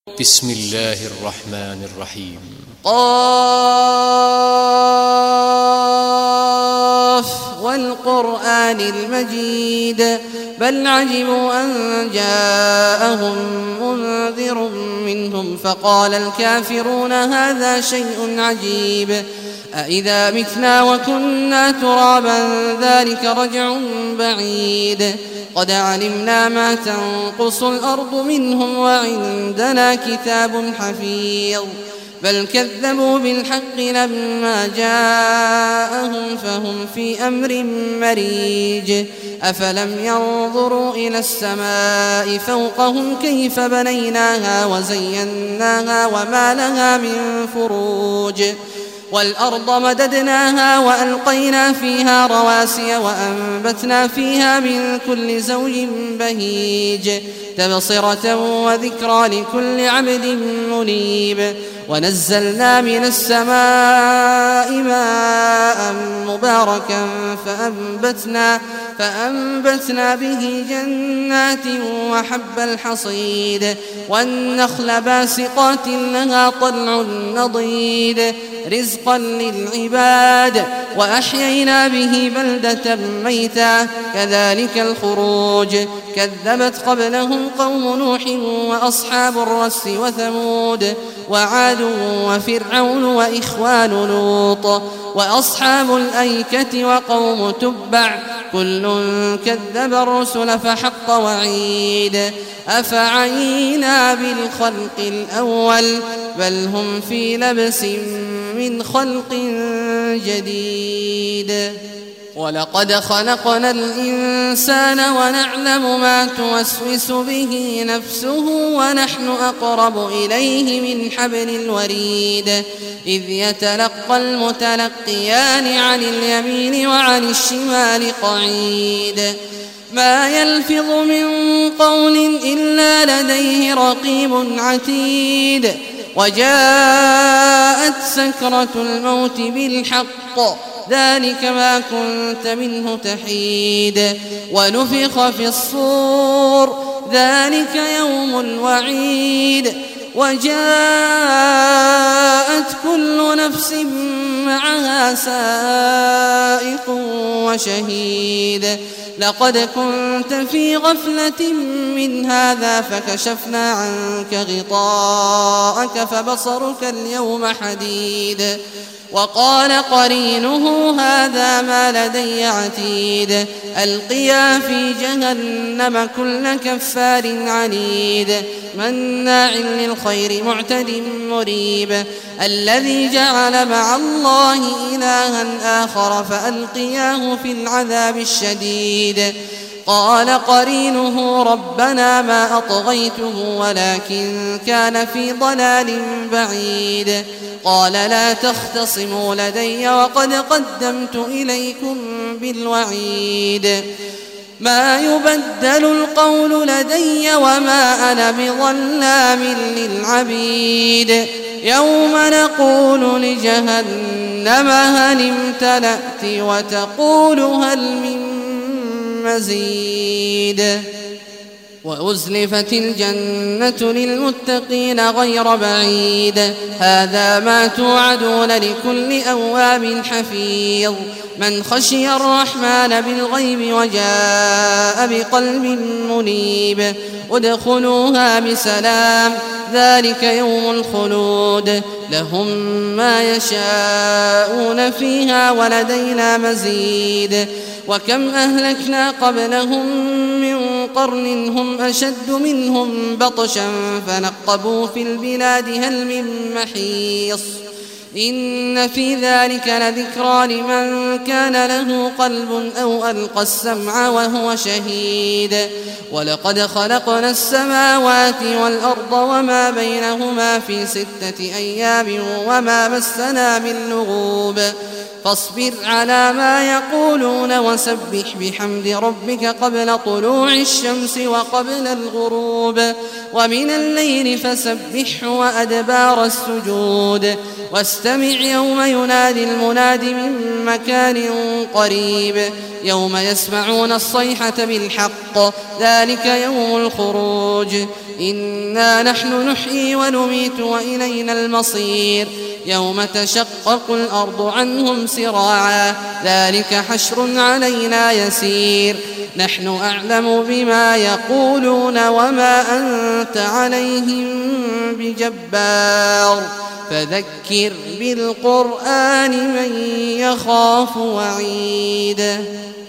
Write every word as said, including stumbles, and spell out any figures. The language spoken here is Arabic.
بسم الله الرحمن الرحيم. قاف والقرآن المجيد بل عجبوا أن جاءهم منذر منهم فقال الكافرون هذا شيء عجيب أإذا متنا وكنا ترابا ذلك رجع بعيد قد علمنا ما تنقص الأرض منهم وعندنا كتاب حفيظ بل كذبوا بالحق لما جاءهم فهم في أمر مريج أفلم ينظروا إلى السماء فوقهم كيف بنيناها وزيناها وما لها من فروج والأرض مددناها وألقينا فيها رواسي وأنبتنا فيها من كل زوج بهيج تبصرة وذكرى لكل عبد منيب ونزلنا من السماء ماء مباركا فأنبتنا, فأنبتنا به جنات وحب الحصيد والنخل باسقات لها طلع نضيد رزقا للعباد وأحيينا به بلدة ميتا كذلك الخروج كذبت قبلهم قوم نوح وأصحاب الرس وثمود وعاد وفرعون وإخوان لوط وأصحاب الأيكة وقوم تبع كل كذب الرسل فحق وعيد أفعينا بالخلق الأول بل هم في لبس من خلق جديد ولقد خلقنا الإنسان ونعلم ما توسوس به نفسه ونحن أقرب إليه من حبل الوريد إذ يتلقى المتلقيان عن اليمين وعن الشمال قعيد ما يلفظ من قول إلا لديه رقيب عتيد وجاءت سكرة الموت بالحق ذلك ما كنت منه تحيد ونفخ في الصور ذلك يوم الوعيد وجاءت كل نفس معها سائق وشهيد لقد كنت في غفلة من هذا فكشفنا عنك غطاءك فبصرك اليوم حديد وقال قرينه هذا ما لدي عتيد ألقيا في جهنم كل كفار عنيد مناع للخير معتد مريب الذي جعل مع الله إلها آخر فألقياه في العذاب الشديد قال قرينه ربنا ما أطغيته ولكن كان في ضلال بعيد قال لا تختصموا لدي وقد قدمت إليكم بالوعيد ما يبدل القول لدي وما أنا بظلام للعبيد يوم نقول لجهنم هل امتلأت وتقول هل من مزيد وأزلفت الجنة للمتقين غير بعيد هذا ما توعدون لكل أواب حفيظ من خشي الرحمن بالغيب وجاء بقلب منيب ادخلوها بسلام ذلك يوم الخلود لهم ما يشاءون فيها ولدينا مزيد وكم أهلكنا قبلهم من قرن هم أشد منهم بطشا فنقبوا في البلاد هل من محيص إن في ذلك لذكرى لمن كان له قلب أو ألقى السمع وهو شهيد ولقد خلقنا السماوات والأرض وما بينهما في ستة أيام وما مسنا من لغوب فاصبر على ما يقولون وسبح بحمد ربك قبل طلوع الشمس وقبل الغروب ومن الليل فسبحه وأدبار السجود واستغفر واستمع يوم ينادي المناد من مكان قريب يوم يسمعون الصيحة بالحق ذلك يوم الخروج إنا نحن نحيي ونميت وإلينا المصير يوم تشقق الأرض عنهم سراعا ذلك حشر علينا يسير نحن أعلم بما يقولون وما أنت عليهم بجبار فذكر بالقرآن من يخاف وعيد.